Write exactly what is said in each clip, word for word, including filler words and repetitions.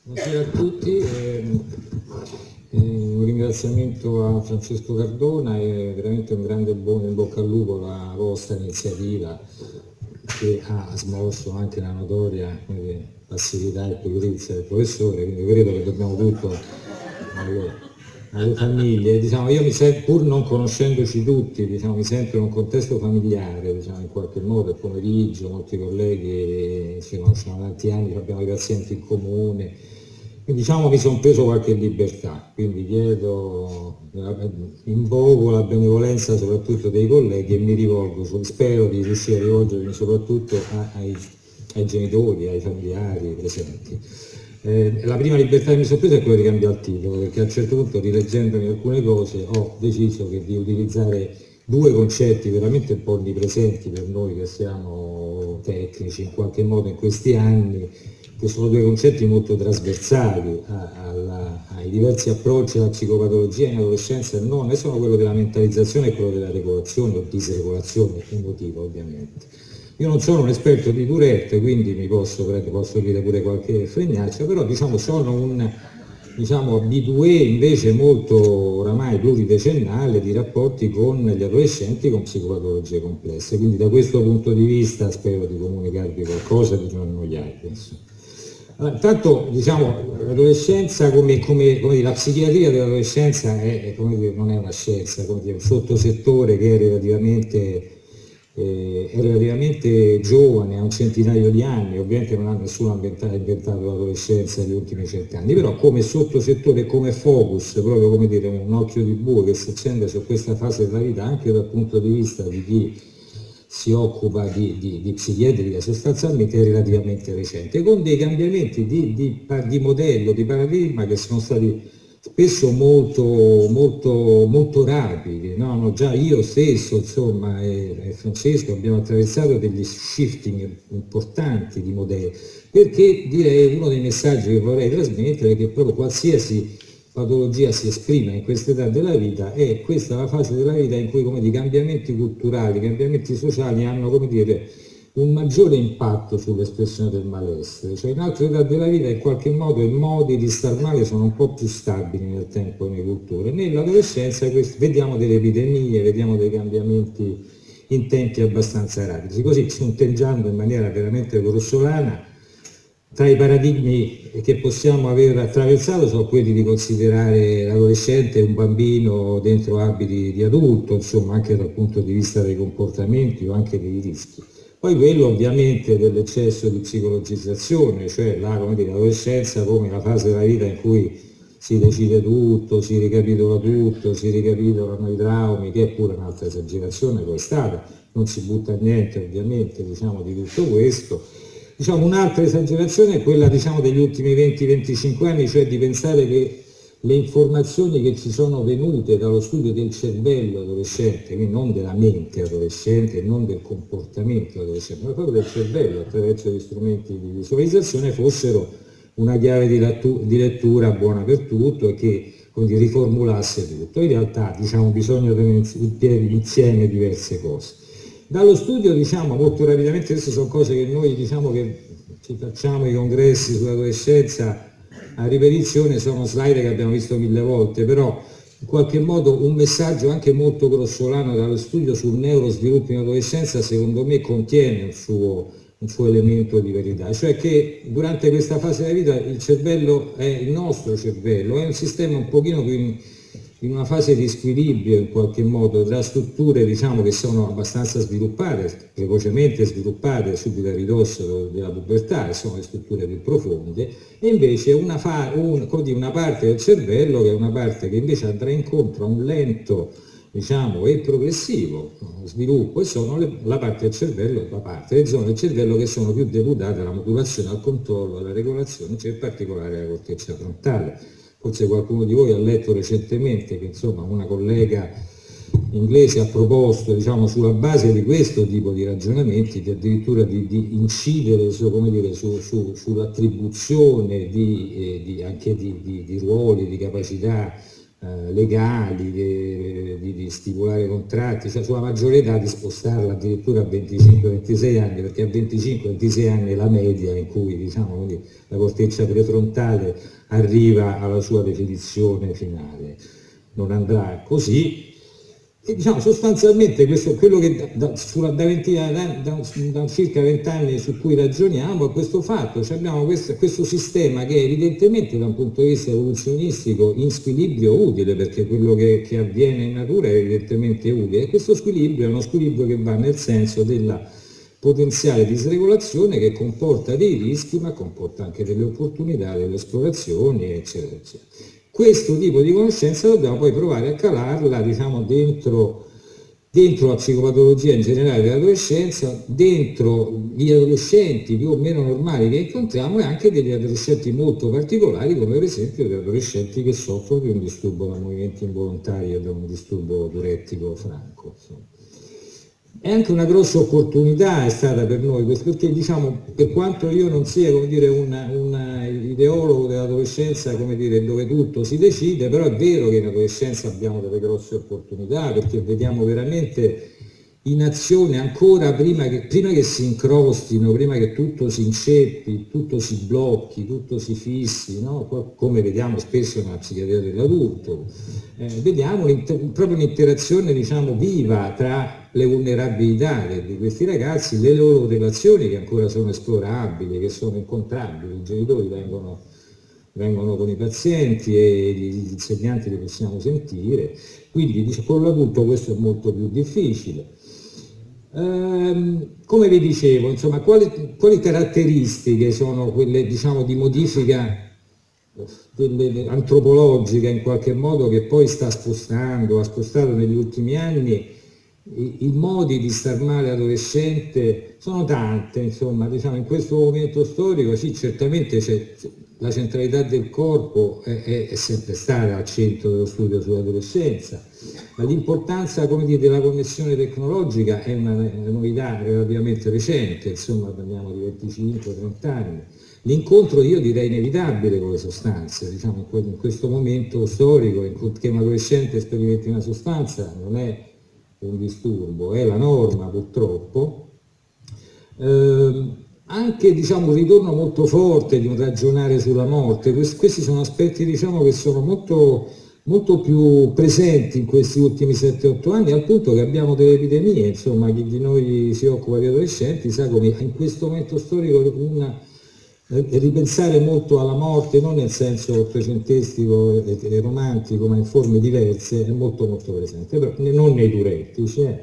Buonasera a tutti, eh, eh, un ringraziamento a Francesco Cardona e veramente un grande buon in bocca al lupo la vostra iniziativa che ha smosso anche la notoria dire, passività e pigrizia del professore, quindi credo che dobbiamo tutto alle, alle famiglie. Diciamo, io mi sento, pur non conoscendoci tutti, diciamo, mi sento in un contesto familiare, diciamo, in qualche modo, il pomeriggio, molti colleghi ci conosciamo da tanti anni, abbiamo i pazienti in comune. Quindi, diciamo mi sono preso qualche libertà, quindi chiedo, invoco la benevolenza soprattutto dei colleghi e mi rivolgo, spero di riuscire a rivolgermi soprattutto ai, ai genitori, ai familiari presenti. Eh, la prima libertà che mi sono presa è quella di cambiare il titolo, perché a un certo punto, rileggendomi alcune cose, ho deciso che di utilizzare due concetti veramente un po' onnipresenti per noi che siamo tecnici in qualche modo in questi anni, che sono due concetti molto trasversali a, alla, ai diversi approcci alla psicopatologia in adolescenza, non, e sono quello della mentalizzazione e quello della regolazione o disregolazione emotiva ovviamente. Io non sono un esperto di Tourette, quindi mi posso, posso dire pure qualche fregnaccia, però diciamo sono un diciamo, abitué invece molto oramai pluridecennale di rapporti con gli adolescenti con psicopatologie complesse, quindi da questo punto di vista spero di comunicarvi qualcosa di non annoiarvi. Allora, intanto diciamo l'adolescenza come, come, come dire, la psichiatria dell'adolescenza è, è, dire, non è una scienza, come dire, un sottosettore che è relativamente eh, è relativamente giovane, ha un centinaio di anni, ovviamente non ha nessuno inventato, inventato l'adolescenza negli ultimi cent'anni, però come sottosettore, come focus, proprio come dire un occhio di bue che si accende su questa fase della vita anche dal punto di vista di chi si occupa di, di, di psichiatria sostanzialmente è relativamente recente, con dei cambiamenti di, di, di modello, di paradigma che sono stati spesso molto, molto, molto rapidi, no? No, già io stesso insomma e, e Francesco abbiamo attraversato degli shifting importanti di modelli, perché direi uno dei messaggi che vorrei trasmettere è che proprio qualsiasi patologia si esprime in questa età della vita e questa è la fase della vita in cui come, i cambiamenti culturali, i cambiamenti sociali hanno come dire un maggiore impatto sull'espressione del malessere, cioè in altre età della vita in qualche modo i modi di star male sono un po' più stabili nel tempo e nelle culture. Nell'adolescenza vediamo delle epidemie, vediamo dei cambiamenti in tempi abbastanza rapidi, così punteggiando in maniera veramente grossolana. Tra i paradigmi che possiamo aver attraversato sono quelli di considerare l'adolescente un bambino dentro abiti di adulto, insomma anche dal punto di vista dei comportamenti o anche dei rischi. Poi quello ovviamente dell'eccesso di psicologizzazione, cioè la, come dire, l'adolescenza come la fase della vita in cui si decide tutto, si ricapitola tutto, si ricapitolano i traumi, che è pure un'altra esagerazione, poi è stata, non si butta niente ovviamente diciamo, di tutto questo. Diciamo, un'altra esagerazione è quella diciamo, degli ultimi venti venticinque anni, cioè di pensare che le informazioni che ci sono venute dallo studio del cervello adolescente, quindi non della mente adolescente, non del comportamento adolescente, ma proprio del cervello attraverso gli strumenti di visualizzazione, fossero una chiave di, lettu- di lettura buona per tutto e che quindi riformulasse tutto. In realtà diciamo, bisogna tenere in piedi insieme diverse cose. Dallo studio diciamo molto rapidamente, queste sono cose che noi diciamo che ci facciamo i congressi sull'adolescenza a ripetizione, sono slide che abbiamo visto mille volte, però in qualche modo un messaggio anche molto grossolano dallo studio sul neurosviluppo in adolescenza secondo me contiene un suo, un suo elemento di verità, cioè che durante questa fase della vita il cervello è il nostro cervello, è un sistema un pochino più in, in una fase di squilibrio in qualche modo tra strutture diciamo che sono abbastanza sviluppate, precocemente sviluppate subito a ridosso della pubertà, che sono le strutture più profonde, e invece una, fa, un, dire, una parte del cervello che è una parte che invece andrà incontro a un lento diciamo, e progressivo sviluppo e sono le, la parte del cervello, la parte, le zone del cervello che sono più deputate alla modulazione, al controllo, alla regolazione, cioè in particolare la corteccia frontale. Forse qualcuno di voi ha letto recentemente che insomma una collega inglese ha proposto diciamo, sulla base di questo tipo di ragionamenti di addirittura di, di incidere su, come dire, su, su, sull'attribuzione di, eh, di, anche di, di, di ruoli, di capacità eh, legali, di, di, di stipulare contratti, cioè sulla maggiore età di spostarla addirittura a venticinque ventisei anni, perché a venticinque ventisei anni è la media in cui, diciamo, quindi, la corteccia prefrontale arriva alla sua definizione finale. Non andrà così. E diciamo sostanzialmente questo, quello che da, da, da, venti, da, da, da circa vent'anni su cui ragioniamo è questo fatto, cioè abbiamo questo, questo sistema che è evidentemente da un punto di vista evoluzionistico in squilibrio utile, perché quello che, che avviene in natura è evidentemente utile, e questo squilibrio è uno squilibrio che va nel senso della potenziale disregolazione, che comporta dei rischi ma comporta anche delle opportunità, delle esplorazioni, eccetera eccetera. Questo tipo di conoscenza dobbiamo poi provare a calarla, diciamo, dentro, dentro la psicopatologia in generale dell'adolescenza, dentro gli adolescenti più o meno normali che incontriamo, e anche degli adolescenti molto particolari, come per esempio degli adolescenti che soffrono di un disturbo da movimenti involontari o da un disturbo diurettico franco. Insomma. È anche una grossa opportunità è stata per noi, perché, diciamo, per quanto io non sia, come dire, un, un ideologo dell'adolescenza, come dire, dove tutto si decide, però è vero che in adolescenza abbiamo delle grosse opportunità, perché vediamo veramente in azione ancora prima che, prima che si incrostino, prima che tutto si inceppi, tutto si blocchi, tutto si fissi, no? Come vediamo spesso nella psichiatria dell'adulto. Eh, vediamo proprio un'interazione, diciamo, viva tra le vulnerabilità di questi ragazzi, le loro relazioni che ancora sono esplorabili, che sono incontrabili, i genitori vengono, vengono con i pazienti e gli insegnanti li possiamo sentire, quindi dice, con l'adulto questo è molto più difficile. Ehm, come vi dicevo, insomma, quali, quali caratteristiche sono quelle, diciamo, di modifica delle, antropologica in qualche modo, che poi sta spostando, ha spostato negli ultimi anni i, i modi di star male adolescente? Sono tante, insomma, diciamo, in questo momento storico sì, certamente c'è, la centralità del corpo è, è, è sempre stata al centro dello studio sull'adolescenza, ma l'importanza, come dire, della connessione tecnologica è una, una novità relativamente recente, insomma parliamo di venticinque trenta anni. L'incontro, io direi, inevitabile con le sostanze, diciamo, in questo momento storico, che un adolescente sperimenti una sostanza non è un disturbo, è la norma purtroppo. Eh, anche, diciamo, un ritorno molto forte di un ragionare sulla morte, questi sono aspetti, diciamo, che sono molto, molto più presenti in questi ultimi sette otto anni, al punto che abbiamo delle epidemie, insomma, chi di noi si occupa di adolescenti sa come in questo momento storico una e ripensare molto alla morte, non nel senso ottocentesco e romantico, ma in forme diverse, è molto molto presente, però non nei diurettici. Eh.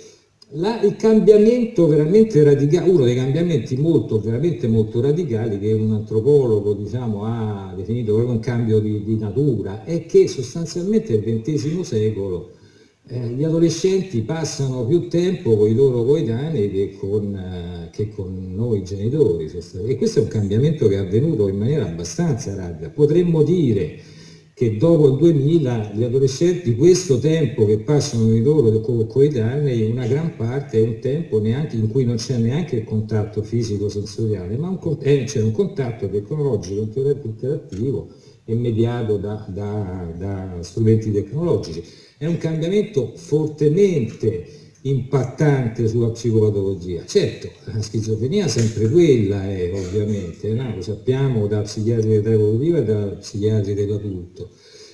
La, il cambiamento veramente radicale, uno dei cambiamenti molto, veramente molto radicali che un antropologo, diciamo, ha definito proprio un cambio di, di natura, è che sostanzialmente nel ventesimo secolo Eh, gli adolescenti passano più tempo con i loro coetanei che con, eh, che con noi genitori, e questo è un cambiamento che è avvenuto in maniera abbastanza rapida. Potremmo dire che dopo il duemila gli adolescenti, questo tempo che passano con i loro co coetanei, una gran parte è un tempo neanche, in cui non c'è neanche il contatto fisico-sensoriale, ma eh, c'è un contatto tecnologico interattivo e mediato da, da, da strumenti tecnologici. È un cambiamento fortemente impattante sulla psicopatologia. Certo, la schizofrenia è sempre quella, è, ovviamente, no? Lo sappiamo da psichiatri dell'età evolutiva e da psichiatri dell'adulto.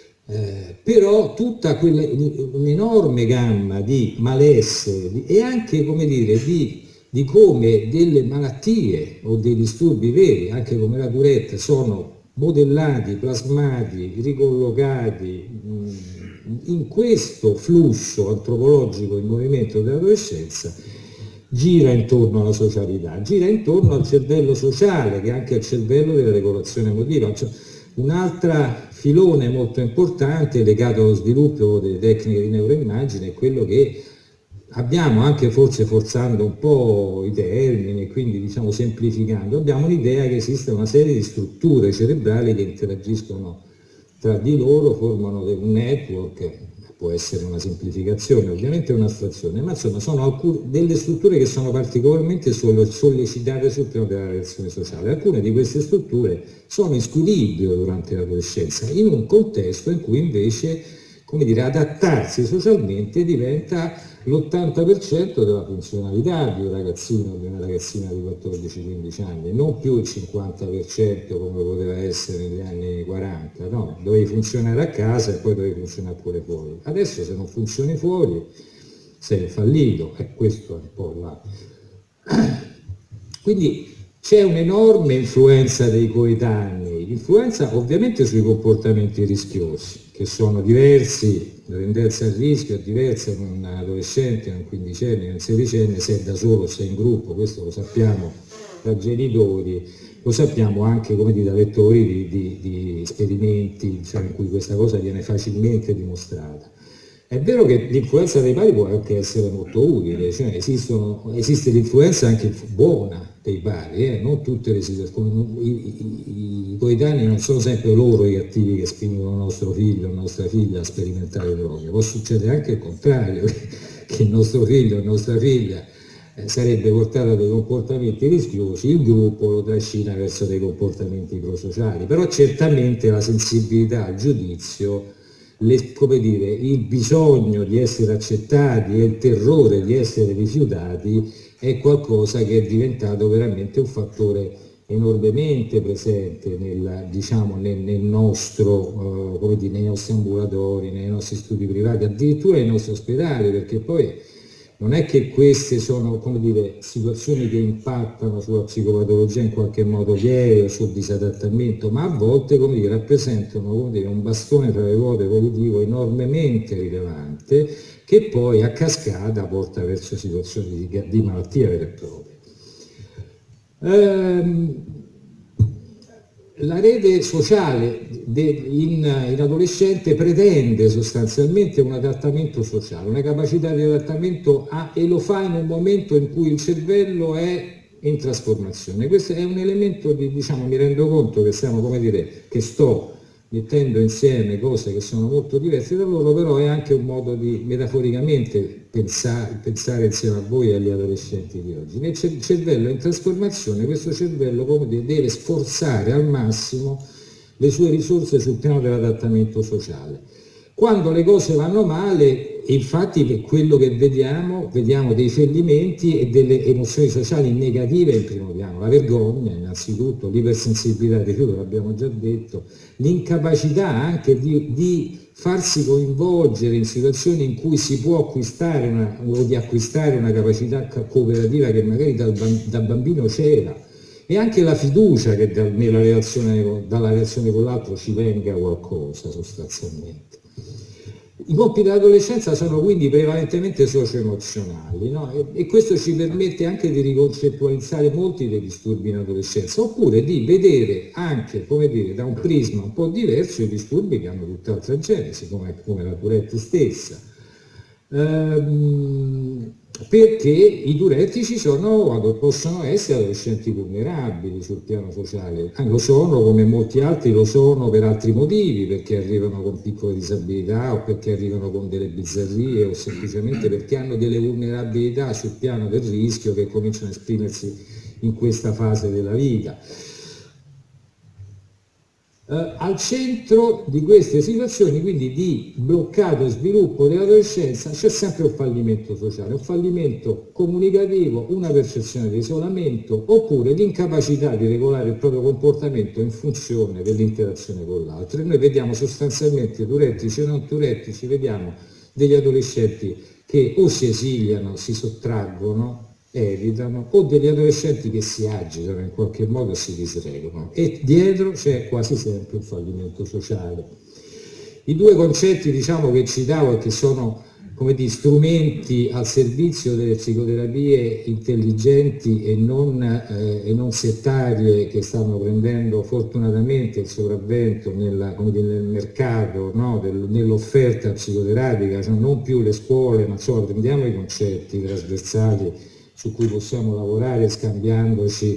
Eh, però tutta quella, un'enorme gamma di malessere di, e anche, come dire, di, di come delle malattie o dei disturbi veri, anche come la Tourette, sono modellati, plasmati, ricollocati mh, in questo flusso antropologico in movimento dell'adolescenza, gira intorno alla socialità, gira intorno al cervello sociale, che è anche il cervello della regolazione emotiva. Cioè, un'altra filone molto importante legato allo sviluppo delle tecniche di neuroimmagine è quello che abbiamo, anche forse forzando un po' i termini, quindi, diciamo, semplificando, abbiamo l'idea che esiste una serie di strutture cerebrali che interagiscono tra di loro, formano un network, può essere una semplificazione, ovviamente è un'astrazione, ma insomma sono alcune, delle strutture che sono particolarmente sollecitate sul piano della relazione sociale. Alcune di queste strutture sono in squilibrio durante l'adolescenza, in un contesto in cui invece, come dire, adattarsi socialmente diventa l'ottanta per cento della funzionalità di un ragazzino o di una ragazzina di quattordici quindici anni, non più il cinquanta per cento come poteva essere negli anni quaranta, no? Dovevi funzionare a casa e poi dovevi funzionare pure fuori. Adesso se non funzioni fuori sei fallito, e questo è un po' la... Quindi c'è un'enorme influenza dei coetanei, influenza ovviamente sui comportamenti rischiosi, che sono diversi, la tendenza al rischio è diversa in un adolescente, in un quindicenne, in un sedicenne, se è da solo, se è in gruppo, questo lo sappiamo da genitori, lo sappiamo anche, come dire, da lettori di, di, di esperimenti, diciamo, in cui questa cosa viene facilmente dimostrata. È vero che l'influenza dei pari può anche essere molto utile, cioè esistono, esiste l'influenza anche buona dei pari, eh? Non tutte le situazioni, i, i, i coetanei non sono sempre loro i cattivi che spingono il nostro figlio o la nostra figlia a sperimentare droghe, può succedere anche il contrario, che il nostro figlio o la nostra figlia eh, sarebbe portato a dei comportamenti rischiosi, il gruppo lo trascina verso dei comportamenti prosociali, però certamente la sensibilità al giudizio, Le, come dire, il bisogno di essere accettati e il terrore di essere rifiutati è qualcosa che è diventato veramente un fattore enormemente presente nel, diciamo, nel, nel nostro, uh, come dire, nei nostri ambulatori, nei nostri studi privati, addirittura nei nostri ospedali, perché poi non è che queste sono, come dire, situazioni che impattano sulla psicopatologia in qualche modo lieve o sul disadattamento, ma a volte, come dire, rappresentano, come dire, un bastone tra le ruote evolutivo enormemente rilevante che poi a cascata porta verso situazioni di, di malattia vera e propria. Ehm, La rete sociale in, in adolescente pretende sostanzialmente un adattamento sociale, una capacità di adattamento a, e lo fa in un momento in cui il cervello è in trasformazione. Questo è un elemento di, diciamo, mi rendo conto che stiamo, come dire, che sto mettendo insieme cose che sono molto diverse da loro, però è anche un modo di, metaforicamente, pensare, pensare insieme a voi e agli adolescenti di oggi. Nel cervello in trasformazione, questo cervello, come dire, deve sforzare al massimo le sue risorse sul piano dell'adattamento sociale. Quando le cose vanno male, infatti, per quello che vediamo, vediamo dei fallimenti e delle emozioni sociali negative in primo piano, la vergogna innanzitutto, l'ipersensibilità al rifiuto, l'abbiamo già detto, l'incapacità anche di, di farsi coinvolgere in situazioni in cui si può acquistare una, o di acquistare una capacità cooperativa che magari dal, da bambino c'era, e anche la fiducia che da, nella relazione, dalla relazione con l'altro ci venga qualcosa sostanzialmente. I compiti dell'adolescenza sono quindi prevalentemente socio-emozionali, no? e, e questo ci permette anche di riconcettualizzare molti dei disturbi in adolescenza, oppure di vedere anche, come dire, da un prisma un po' diverso i disturbi che hanno tutt'altra genesi, come, come la Tourette stessa. Ehm, perché i diuretici sono, possono essere adolescenti vulnerabili sul piano sociale, ah, lo sono come molti altri, lo sono per altri motivi, perché arrivano con piccole disabilità o perché arrivano con delle bizzarrie o semplicemente perché hanno delle vulnerabilità sul piano del rischio che cominciano a esprimersi in questa fase della vita. Uh, al centro di queste situazioni, quindi di bloccato sviluppo dell'adolescenza, c'è sempre un fallimento sociale, un fallimento comunicativo, una percezione di isolamento, oppure l'incapacità di regolare il proprio comportamento in funzione dell'interazione con l'altro. E noi vediamo sostanzialmente turettici e non turettici, vediamo degli adolescenti che o si esiliano, si sottraggono, evitano, o degli adolescenti che si agitano in qualche modo e si disregolano, e dietro c'è quasi sempre un fallimento sociale. I due concetti, diciamo, che citavo e che sono, come dire, strumenti al servizio delle psicoterapie intelligenti e non, eh, e non settarie, che stanno prendendo fortunatamente il sopravvento nella, come dire, nel mercato, no? Del, nell'offerta psicoterapica, cioè non più le scuole, ma insomma prendiamo i concetti trasversali su cui possiamo lavorare scambiandoci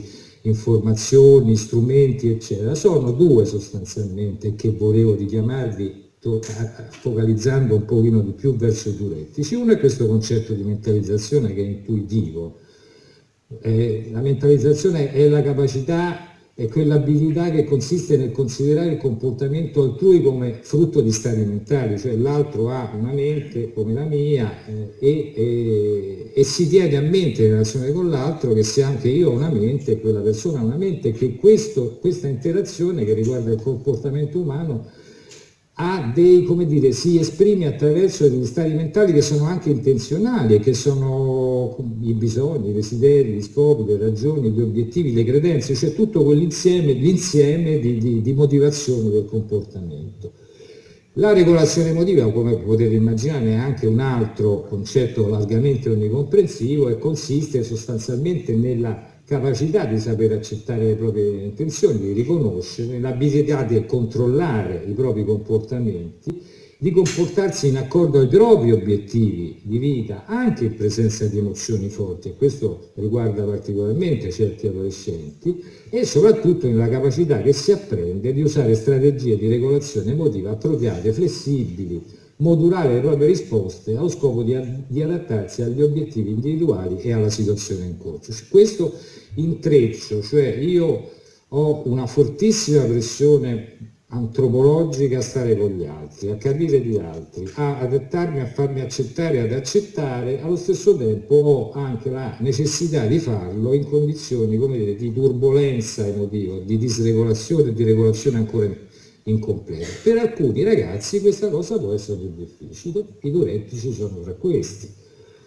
informazioni, strumenti, eccetera. Sono due sostanzialmente che volevo richiamarvi focalizzando un pochino di più verso i diurettici. Uno è questo concetto di mentalizzazione che è intuitivo. Eh, la mentalizzazione è la capacità, è quell'abilità che consiste nel considerare il comportamento altrui come frutto di stati mentali, cioè l'altro ha una mente come la mia eh, e, e, e si tiene a mente in relazione con l'altro che se anche io ho una mente e quella persona ha una mente, che questo, questa interazione che riguarda il comportamento umano ha dei, come dire, si esprime attraverso degli stati mentali che sono anche intenzionali e che sono i bisogni, i desideri, gli scopi, le ragioni, gli obiettivi, le credenze, cioè tutto quell'insieme, l'insieme di, di, di motivazioni del comportamento. La regolazione emotiva, come potete immaginare, è anche un altro concetto largamente onnicomprensivo e consiste sostanzialmente nella capacità di saper accettare le proprie intenzioni, di riconoscere, l'abilità di controllare i propri comportamenti, di comportarsi in accordo ai propri obiettivi di vita, anche in presenza di emozioni forti, e questo riguarda particolarmente certi adolescenti, e soprattutto nella capacità che si apprende di usare strategie di regolazione emotiva appropriate, flessibili, modulare le proprie risposte allo scopo di, di adattarsi agli obiettivi individuali e alla situazione in corso. Questo intreccio, cioè io ho una fortissima pressione antropologica a stare con gli altri, a capire gli altri, a adattarmi, a farmi accettare, ad accettare, allo stesso tempo ho anche la necessità di farlo in condizioni, come dire, di turbolenza emotiva, di disregolazione e di regolazione ancora incompleta. Per alcuni ragazzi questa cosa può essere più difficile, i diurettici sono tra questi.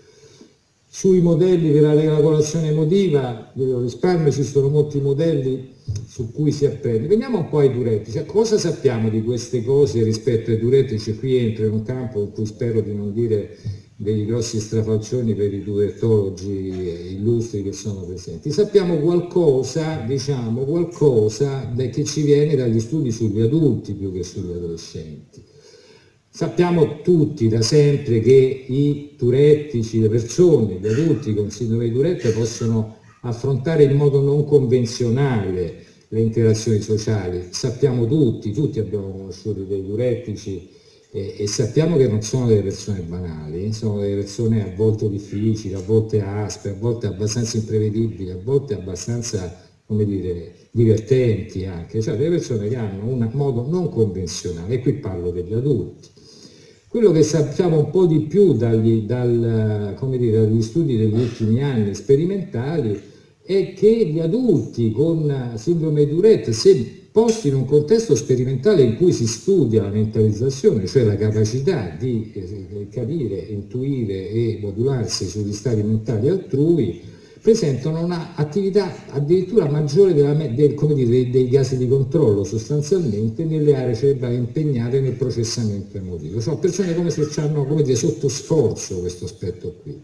Sui modelli della regolazione emotiva, del risparmio, ci sono molti modelli su cui si apprende. Veniamo un po' ai diurettici. Cioè, cosa sappiamo di queste cose rispetto ai diurettici? Qui entro in un campo in cui spero di non dire dei grossi strafalcioni per i diurettologi illustri che sono presenti. Sappiamo qualcosa, diciamo, qualcosa che ci viene dagli studi sugli adulti più che sugli adolescenti. Sappiamo tutti da sempre che i diurettici, le persone, gli adulti con sindrome di Tourette possono affrontare in modo non convenzionale le interazioni sociali. Sappiamo tutti, tutti abbiamo conosciuto dei diurettici e, e sappiamo che non sono delle persone banali, sono delle persone a volte difficili, a volte aspre, a volte abbastanza imprevedibili, a volte abbastanza, come dire, divertenti anche, cioè delle persone che hanno un modo non convenzionale, e qui parlo degli adulti. Quello che sappiamo un po' di più dagli, dal, come dire, dagli studi degli ultimi anni sperimentali è che gli adulti con sindrome di Tourette, se posti in un contesto sperimentale in cui si studia la mentalizzazione, cioè la capacità di eh, capire, intuire e modularsi sugli stati mentali altrui, presentano un'attività addirittura maggiore della, del, come dire, dei, dei casi di controllo sostanzialmente nelle aree cerebrali impegnate nel processamento emotivo. Sono persone come se hanno, come dire, sotto sforzo questo aspetto qui.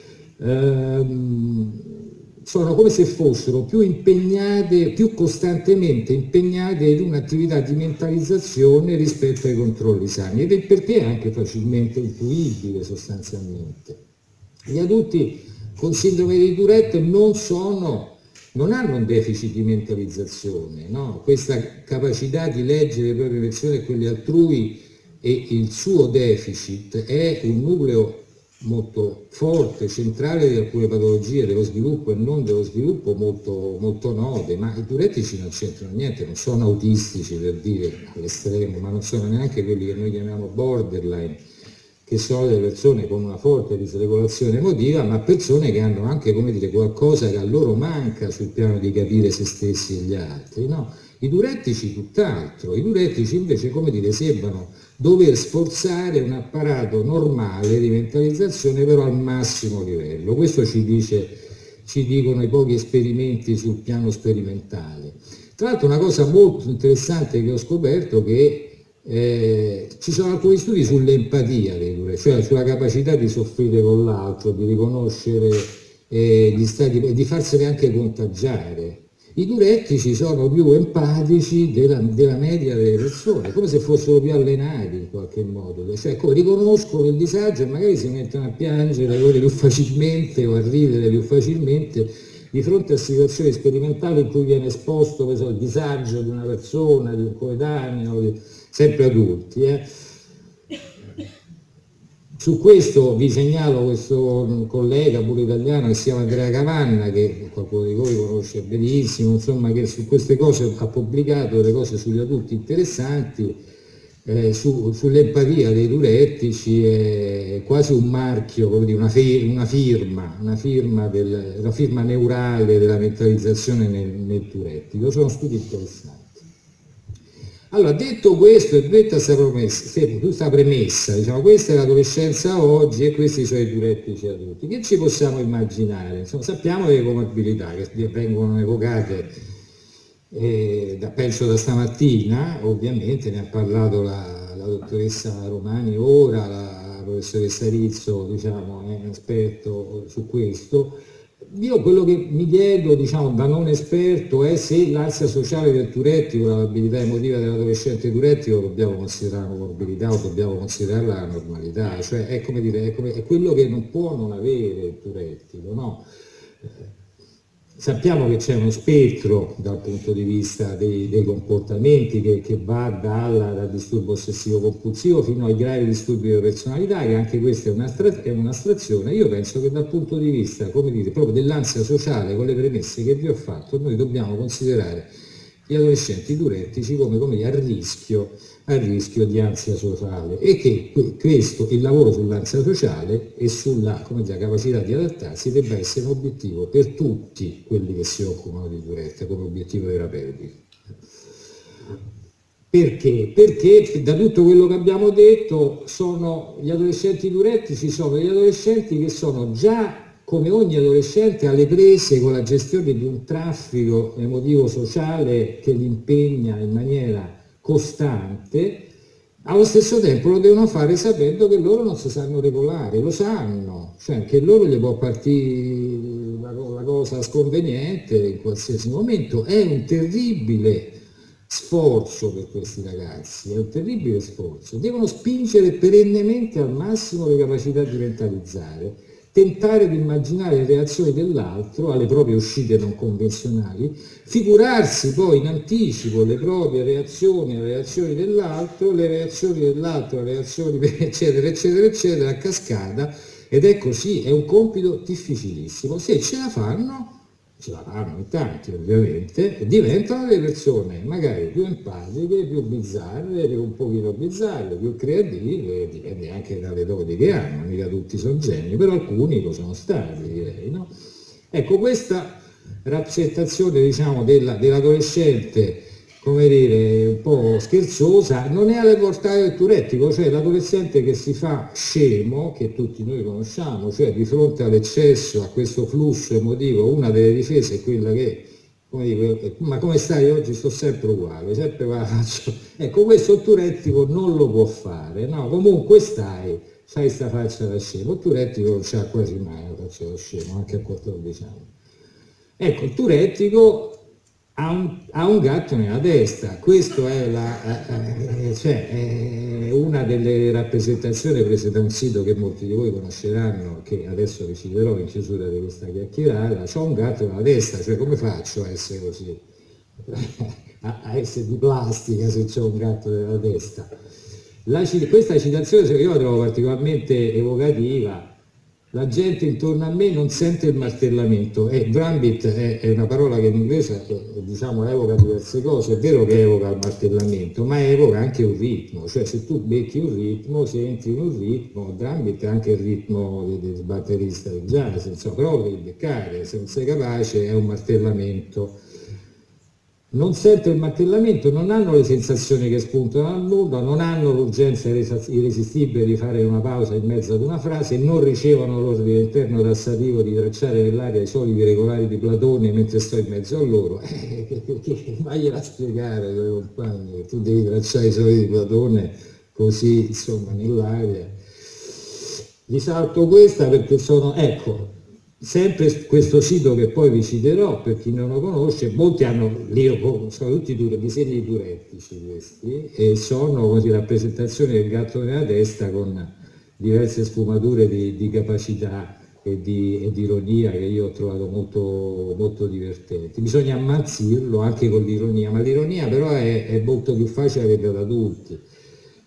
Ehm, sono come se fossero più impegnate, più costantemente impegnate in un'attività di mentalizzazione rispetto ai controlli sani, ed è perché è anche facilmente intuibile sostanzialmente. Gli adulti con sindrome di Tourette non, sono, non hanno un deficit di mentalizzazione, no? Questa capacità di leggere le proprie emozioni e quelle altrui, e il suo deficit è un nucleo molto forte, centrale di alcune patologie dello sviluppo e non dello sviluppo molto, molto note, ma i diurettici non c'entrano niente, non sono autistici per dire all'estremo, ma non sono neanche quelli che noi chiamiamo borderline, che sono delle persone con una forte disregolazione emotiva, ma persone che hanno anche, come dire, qualcosa che a loro manca sul piano di capire se stessi e gli altri, no? I diurettici tutt'altro, i diurettici invece, come dire, sembrano dover sforzare un apparato normale di mentalizzazione però al massimo livello. Questo ci, dice, ci dicono i pochi esperimenti sul piano sperimentale. Tra l'altro una cosa molto interessante che ho scoperto è che Eh, ci sono alcuni studi sull'empatia, cioè sulla capacità di soffrire con l'altro, di riconoscere eh, gli stati e di farsene anche contagiare. I diurettici sono più empatici della, della media delle persone, come se fossero più allenati in qualche modo, cioè come riconoscono il disagio e magari si mettono a piangere più facilmente o a ridere più facilmente di fronte a situazioni sperimentali in cui viene esposto so, il disagio di una persona, di un coetaneo, di, sempre adulti, eh? Su questo vi segnalo questo collega pure italiano che si chiama Andrea Cavanna, che qualcuno di voi conosce benissimo, insomma, che su queste cose ha pubblicato delle cose sugli adulti interessanti, eh, su, sull'empatia dei diurettici, è quasi un marchio, come dire, una, fe, una, firma, una, firma del, una firma neurale della mentalizzazione nel, nel diurettico. Sono studi interessanti. Allora, detto questo e detta questa promessa, questa premessa, diciamo, questa è l'adolescenza oggi e questi sono i diurettici adulti. Che ci possiamo immaginare? Insomma, sappiamo le comorbilità che vengono evocate, eh, da, penso da stamattina, ovviamente ne ha parlato la, la dottoressa Romani ora, la, la professoressa Rizzo, diciamo, è un esperto su questo. Io quello che mi chiedo, diciamo, da non esperto è se l'ansia sociale del diurettico, l'abilità emotiva dell'adolescente diurettico dobbiamo considerare una comorbilità o dobbiamo considerarla la normalità, cioè è come dire, è, come, è quello che non può non avere il diurettico, no? Sappiamo che c'è uno spettro dal punto di vista dei, dei comportamenti che, che va dalla, dal disturbo ossessivo compulsivo fino ai gravi disturbi di personalità, che anche questa è un'astrazione. Io penso che dal punto di vista, come dire, proprio dell'ansia sociale, con le premesse che vi ho fatto, noi dobbiamo considerare gli adolescenti diurettici come, come dire, a rischio, a rischio di ansia sociale, e che questo, il lavoro sull'ansia sociale e sulla, come dire, capacità di adattarsi debba essere un obiettivo per tutti quelli che si occupano di diurette come obiettivo terapeutico. Perché? Perché da tutto quello che abbiamo detto, sono gli adolescenti diurettici sono gli adolescenti che sono già, come ogni adolescente, alle prese con la gestione di un traffico emotivo sociale che li impegna in maniera costante. Allo stesso tempo lo devono fare sapendo che loro non si sanno regolare, lo sanno, cioè che loro gli può partire la, la cosa sconveniente in qualsiasi momento. È un terribile sforzo per questi ragazzi, è un terribile sforzo. Devono spingere perennemente al massimo le capacità di mentalizzare, tentare di immaginare le reazioni dell'altro alle proprie uscite non convenzionali, figurarsi poi in anticipo le proprie reazioni alle reazioni dell'altro, le reazioni dell'altro, le reazioni eccetera eccetera eccetera a cascata, ed è così, è un compito difficilissimo. Se ce la fanno, ce la fanno in tanti ovviamente, diventano delle persone magari più empatiche, più bizzarre, più un pochino bizzarre, più creative, dipende anche dalle doti che hanno, mica tutti sono geni, però alcuni lo sono stati, direi, no? Ecco, questa rappresentazione, diciamo, della, dell'adolescente, come dire, un po' scherzosa, non è alle portate del diurettico, cioè l'adolescente che si fa scemo, che tutti noi conosciamo, cioè di fronte all'eccesso, a questo flusso emotivo, una delle difese è quella che, come dico, ma come stai oggi? Sto sempre uguale, sempre faccio. Ecco, questo il diurettico non lo può fare, no? Comunque stai, fai sta faccia da scemo. Il diurettico non c'ha quasi mai la faccia da scemo, anche a quattordici anni. Ecco, il diurettico ha un, ha un gatto nella testa, questa è, eh, cioè, è una delle rappresentazioni prese da un sito che molti di voi conosceranno, che adesso vi citerò in chiusura di questa chiacchierata. C'ho un gatto nella testa, cioè come faccio a essere così, a, a essere di plastica se c'ho un gatto nella testa? La, questa citazione io la trovo particolarmente evocativa. La gente intorno a me non sente il martellamento, e drumbeat è, è una parola che in inglese, diciamo, evoca diverse cose. È vero che evoca il martellamento, ma evoca anche un ritmo, cioè se tu becchi un ritmo, se entri in un ritmo, drumbeat è anche il ritmo del batterista del jazz, insomma, provi a beccare, se non sei capace è un martellamento. Non sente il martellamento, non hanno le sensazioni che spuntano dal nulla, non hanno l'urgenza irresistibile di fare una pausa in mezzo ad una frase, non ricevono l'ordine interno tassativo di tracciare nell'aria i soliti regolari di Platone mentre sto in mezzo a loro. Eh, che, che, che, vagliela a spiegare ai tuoi compagni che tu devi tracciare i soliti di Platone così, insomma, nell'aria. Gli salto questa perché sono, ecco, sempre questo sito che poi vi citerò, per chi non lo conosce, molti hanno, sono tutti disegni diurettici questi, e sono così rappresentazioni del gatto nella testa con diverse sfumature di, di capacità e di, e di ironia che io ho trovato molto, molto divertenti. Bisogna ammazzirlo anche con l'ironia, ma l'ironia però è, è molto più facile che per adulti.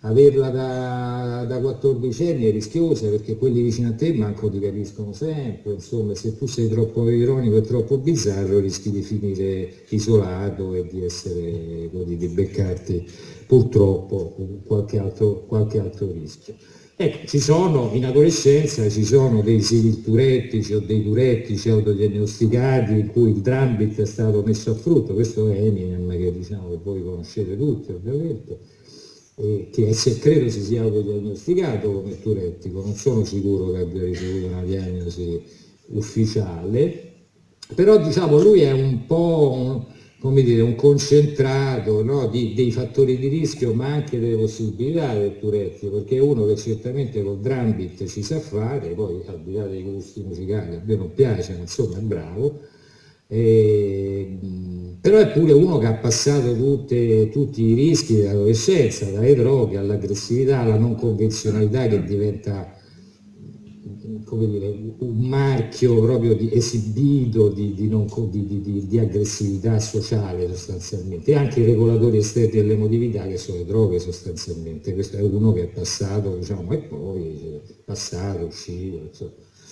averla da, da quattordici anni è rischiosa, perché quelli vicino a te manco ti capiscono sempre, insomma, se tu sei troppo ironico e troppo bizzarro rischi di finire isolato e di essere, di, di beccarti purtroppo qualche altro, qualche altro rischio. Ecco, ci sono, in adolescenza ci sono dei similturettici o dei turettici autodiagnosticati in cui il Drambit è stato messo a frutto. Questo è Eminem, che diciamo che voi conoscete tutti ovviamente, e che se credo si sia autodiagnosticato come turettico, non sono sicuro che abbia ricevuto una diagnosi ufficiale, però diciamo lui è un po' come dire, un concentrato, no, di, dei fattori di rischio, ma anche delle possibilità del turettico, perché è uno che certamente col Drambit ci sa fare, poi al di là dei gusti musicali a me non piace, ma insomma è bravo, e, però è pure uno che ha passato tutte, tutti i rischi dell'adolescenza, dalle droghe all'aggressività, alla non convenzionalità che diventa, come dire, un marchio proprio di, esibito di, di, non, di, di, di aggressività sociale sostanzialmente, e anche i regolatori esterni dell'emotività che sono le droghe sostanzialmente. Questo è uno che è passato, diciamo, e poi è passato, uscito, insomma.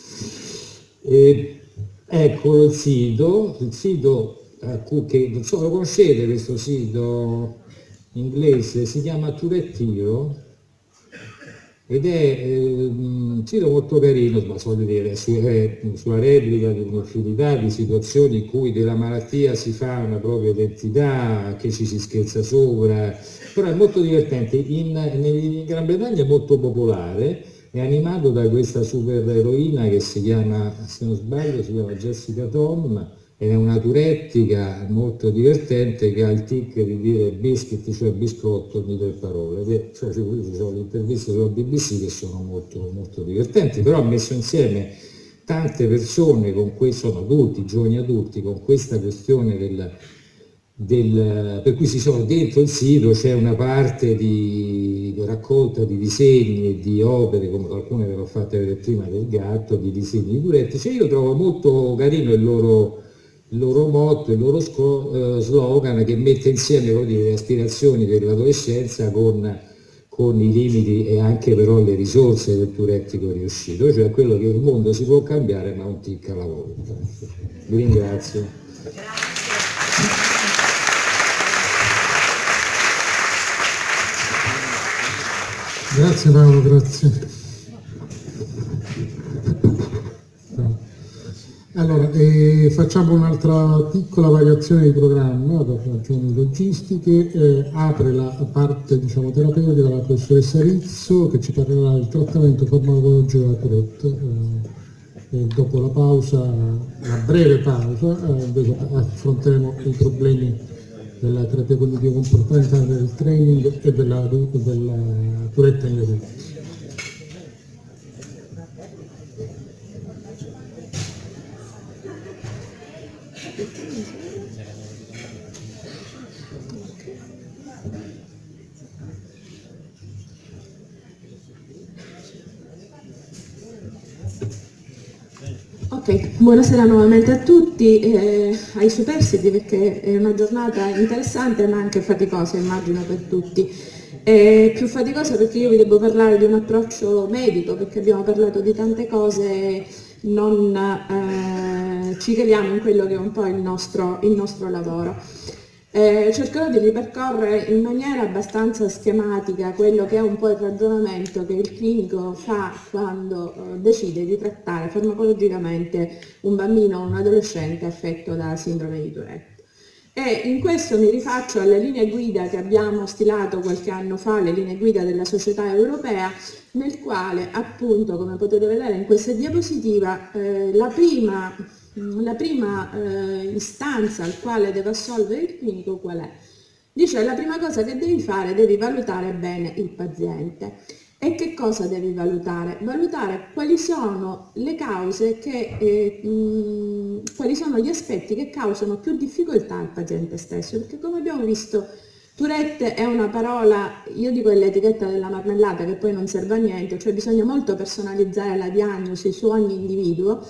E, ecco il sito, il sito che non so, lo conoscete questo sito inglese, si chiama Turettio ed è eh, un sito molto carino, ma so dire, su, è, sulla replica di un'infinità di situazioni in cui della malattia si fa una propria identità, che ci si scherza sopra, però è molto divertente. In, in Gran Bretagna è molto popolare, è animato da questa super eroina che si chiama, se non sbaglio, si chiama Jessica Tom, è una turettica molto divertente che ha il tic di dire biscuit, cioè biscotto, ogni tre parole. Che, cioè, ci sono le interviste sulla B B C che sono molto, molto divertenti, però ha messo insieme tante persone, con questo, sono adulti, giovani adulti, con questa questione del, del, per cui si sono dentro il sito, c'è una parte di, di raccolta di disegni e di opere, come alcune che l'ho fatte vedere prima del gatto, di disegni di turetti. Cioè, io trovo molto carino il loro il loro motto, il loro sco- eh, slogan, che mette insieme dire, le aspirazioni dell'adolescenza con, con i limiti e anche però le risorse del turettico riuscito, cioè quello che il mondo si può cambiare ma un tic alla volta. Vi ringrazio. Grazie Paolo, grazie. Allora, eh, facciamo un'altra piccola variazione di programma per ragioni logistiche. Eh, apre la parte, diciamo, terapeutica la professoressa Rizzo, che ci parlerà del trattamento farmacologico della Tourette. Eh, e dopo la pausa, una breve pausa, eh, invece affronteremo i problemi della terapia cognitivo-comportamentale, del training e della, della Tourette in adulti. Ok, buonasera nuovamente a tutti, eh, ai superstiti, perché è una giornata interessante ma anche faticosa, immagino, per tutti. È più faticosa perché io vi devo parlare di un approccio medico, perché abbiamo parlato di tante cose, non eh, ci caliamo in quello che è un po' il nostro, il nostro lavoro. Eh, cercherò di ripercorrere in maniera abbastanza schematica quello che è un po' il ragionamento che il clinico fa quando eh, decide di trattare farmacologicamente un bambino o un adolescente affetto da sindrome di Tourette. E in questo mi rifaccio alle linee guida che abbiamo stilato qualche anno fa, le linee guida della Società Europea, nel quale appunto, come potete vedere in questa diapositiva, eh, la prima La prima eh, istanza al quale deve assolvere il clinico qual è? Dice la prima cosa che devi fare, devi valutare bene il paziente. E che cosa devi valutare? Valutare quali sono le cause che, eh, mh, quali sono gli aspetti che causano più difficoltà al paziente stesso, perché come abbiamo visto Tourette è una parola, io dico è l'etichetta della marmellata che poi non serve a niente, cioè bisogna molto personalizzare la diagnosi su ogni individuo.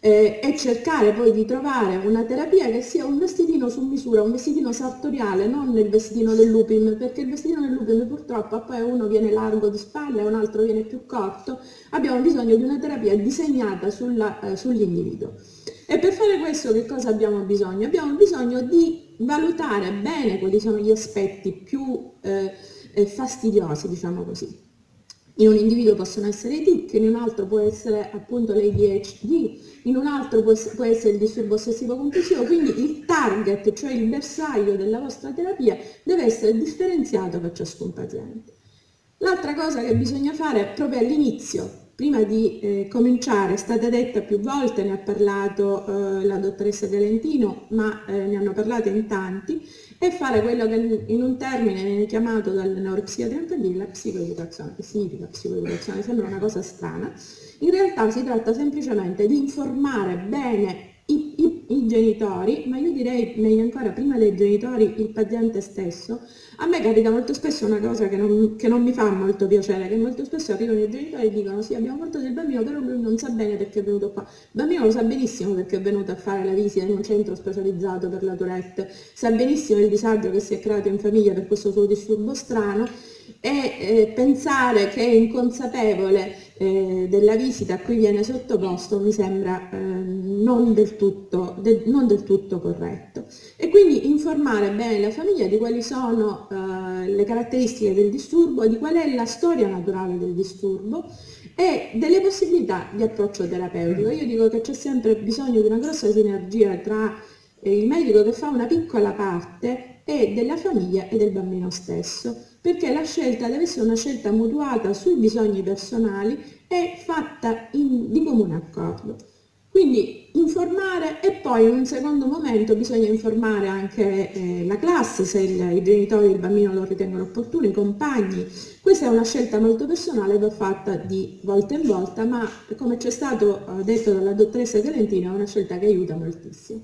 eh, e cercare poi di trovare una terapia che sia un vestitino su misura, un vestitino sartoriale, non il vestitino del lupin, perché il vestitino del lupin purtroppo poi uno viene largo di spalle e un altro viene più corto. Abbiamo bisogno di una terapia disegnata sulla, eh, sull'individuo. E per fare questo che cosa abbiamo bisogno? Abbiamo bisogno di valutare bene quali sono gli aspetti più eh, eh, fastidiosi, diciamo così. In un individuo possono essere i tic, in un altro può essere appunto l'A D H D, in un altro può, può essere il disturbo ossessivo compulsivo, quindi il target, cioè il bersaglio della vostra terapia, deve essere differenziato per ciascun paziente. L'altra cosa che bisogna fare proprio all'inizio, prima di eh, cominciare, è stata detta più volte, ne ha parlato eh, la dottoressa Galentino, ma eh, ne hanno parlato in tanti, è fare quello che in un termine viene chiamato dal neuropsichiatra infantile la psicoeducazione. Che significa psicoeducazione? Sembra una cosa strana. In realtà si tratta semplicemente di informare bene i, i, i genitori, ma io direi meglio ancora prima dei genitori il paziente stesso. A me capita molto spesso una cosa che non, che non mi fa molto piacere, che molto spesso arrivano i genitori e dicono sì, abbiamo portato il bambino, però lui non sa bene perché è venuto qua. Il bambino lo sa benissimo perché è venuto a fare la visita in un centro specializzato per la Tourette, sa benissimo il disagio che si è creato in famiglia per questo suo disturbo strano, e eh, pensare che è inconsapevole eh, della visita a cui viene sottoposto mi sembra eh, non, del tutto, de, non del tutto corretto. E quindi informare bene la famiglia di quali sono eh, le caratteristiche del disturbo, di qual è la storia naturale del disturbo e delle possibilità di approccio terapeutico. Io dico che c'è sempre bisogno di una grossa sinergia tra eh, il medico che fa una piccola parte e della famiglia e del bambino stesso, perché la scelta deve essere una scelta mutuata sui bisogni personali e fatta in, di comune accordo. Quindi informare e poi in un secondo momento bisogna informare anche eh, la classe, se il, i genitori del bambino lo ritengono opportuno, i compagni. Questa è una scelta molto personale, va fatta di volta in volta, ma come c'è stato eh, detto dalla dottoressa Galentino è una scelta che aiuta moltissimo.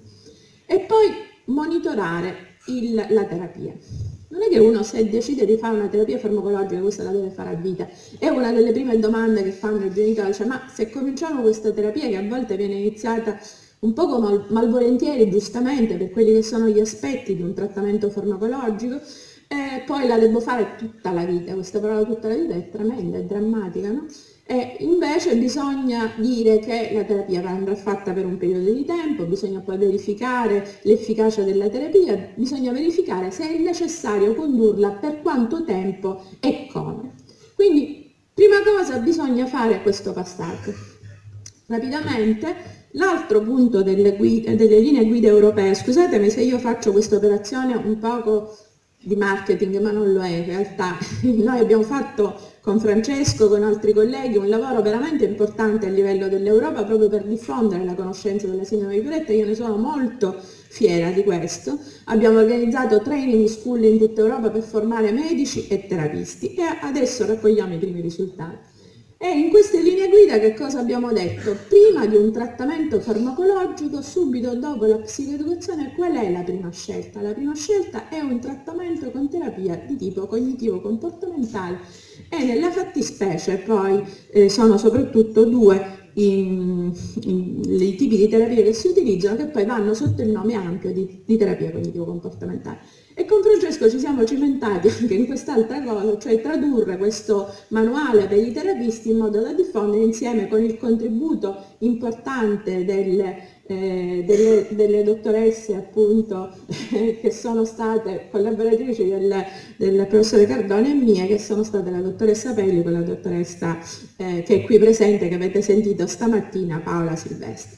E poi monitorare il, la terapia. Non è che uno se decide di fare una terapia farmacologica questa la deve fare a vita. È una delle prime domande che fanno i genitori, cioè ma se cominciamo questa terapia che a volte viene iniziata un poco mal, malvolentieri, giustamente, per quelli che sono gli aspetti di un trattamento farmacologico, eh, poi la devo fare tutta la vita. Questa parola tutta la vita è tremenda, è drammatica, no? E invece bisogna dire che la terapia andrà fatta per un periodo di tempo, bisogna poi verificare l'efficacia della terapia, bisogna verificare se è necessario condurla, per quanto tempo e come. Quindi, prima cosa bisogna fare questo passaggio. Rapidamente, l'altro punto delle, guide, delle linee guida europee, scusatemi se io faccio questa operazione un poco di marketing, ma non lo è in realtà. Noi abbiamo fatto con Francesco, con altri colleghi, un lavoro veramente importante a livello dell'Europa proprio per diffondere la conoscenza della sindrome di Tourette. Io ne sono molto fiera di questo. Abbiamo organizzato training school in tutta Europa per formare medici e terapisti e adesso raccogliamo i primi risultati. E in queste linee guida che cosa abbiamo detto? Prima di un trattamento farmacologico, subito dopo la psicoeducazione, qual è la prima scelta? La prima scelta è un trattamento con terapia di tipo cognitivo-comportamentale e nella fattispecie poi eh, sono soprattutto due in, in, i tipi di terapia che si utilizzano, che poi vanno sotto il nome ampio di, di terapia cognitivo-comportamentale. E con Francesco ci siamo cimentati anche in quest'altra cosa, cioè tradurre questo manuale per i terapisti in modo da diffondere insieme con il contributo importante delle, eh, delle, delle dottoresse appunto eh, che sono state collaboratrici del, del professore Cardone e mie, che sono state la dottoressa Pelli con la dottoressa eh, che è qui presente, che avete sentito stamattina, Paola Silvestri.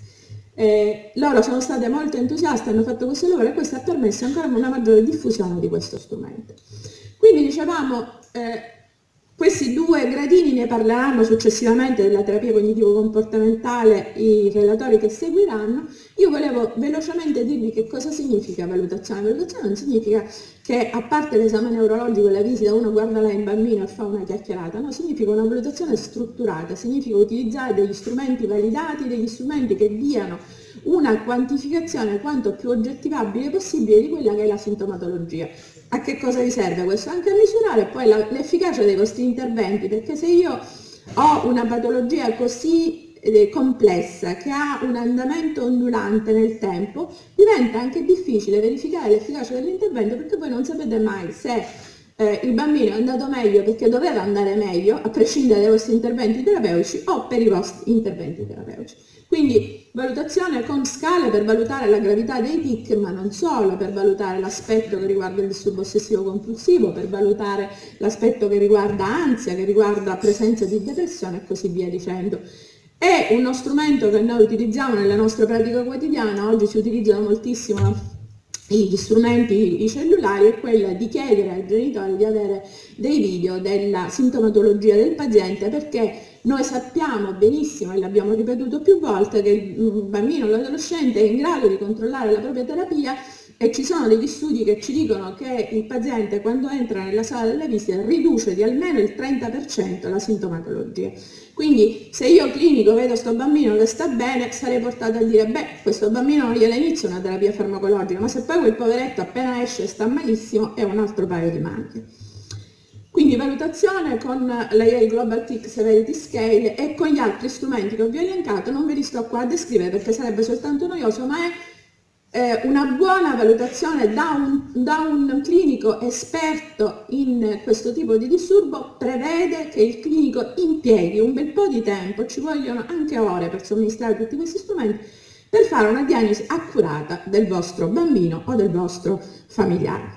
Eh, loro sono state molto entusiaste, hanno fatto questo lavoro e questo ha permesso ancora una maggiore diffusione di questo strumento. Quindi dicevamo, eh, questi due gradini ne parleranno successivamente della terapia cognitivo-comportamentale i relatori che seguiranno. Io volevo velocemente dirvi che cosa significa valutazione. Valutazione non significa che a parte l'esame neurologico e la visita uno guarda là in bambino e fa una chiacchierata, no, significa una valutazione strutturata, significa utilizzare degli strumenti validati, degli strumenti che diano una quantificazione quanto più oggettivabile possibile di quella che è la sintomatologia. A che cosa vi serve questo? Anche a misurare poi l'efficacia dei vostri interventi, perché se io ho una patologia così eh, complessa, che ha un andamento ondulante nel tempo, diventa anche difficile verificare l'efficacia dell'intervento, perché voi non sapete mai se eh, il bambino è andato meglio perché doveva andare meglio, a prescindere dai vostri interventi terapeutici, o per i vostri interventi terapeutici. Quindi valutazione con scale per valutare la gravità dei tic, ma non solo, per valutare l'aspetto che riguarda il disturbo ossessivo compulsivo, per valutare l'aspetto che riguarda ansia, che riguarda presenza di depressione e così via dicendo. È uno strumento che noi utilizziamo nella nostra pratica quotidiana. Oggi si utilizzano moltissimo gli strumenti, i cellulari, è quella di chiedere ai genitori di avere dei video della sintomatologia del paziente, perché noi sappiamo benissimo, e l'abbiamo ripetuto più volte, che il bambino o l'adolescente è in grado di controllare la propria terapia, e ci sono degli studi che ci dicono che il paziente, quando entra nella sala delle visite, riduce di almeno il trenta per cento la sintomatologia. Quindi se io clinico vedo sto bambino che sta bene, sarei portata a dire, beh, questo bambino io all'inizio una terapia farmacologica, ma se poi quel poveretto appena esce sta malissimo, è un altro paio di maniche. Quindi valutazione con la Yale Global Tic Severity Scale e con gli altri strumenti che vi ho elencato. Non ve li sto qua a descrivere perché sarebbe soltanto noioso, ma è eh, una buona valutazione da un, da un clinico esperto in questo tipo di disturbo. Prevede che il clinico impieghi un bel po' di tempo, ci vogliono anche ore per somministrare tutti questi strumenti, per fare una diagnosi accurata del vostro bambino o del vostro familiare.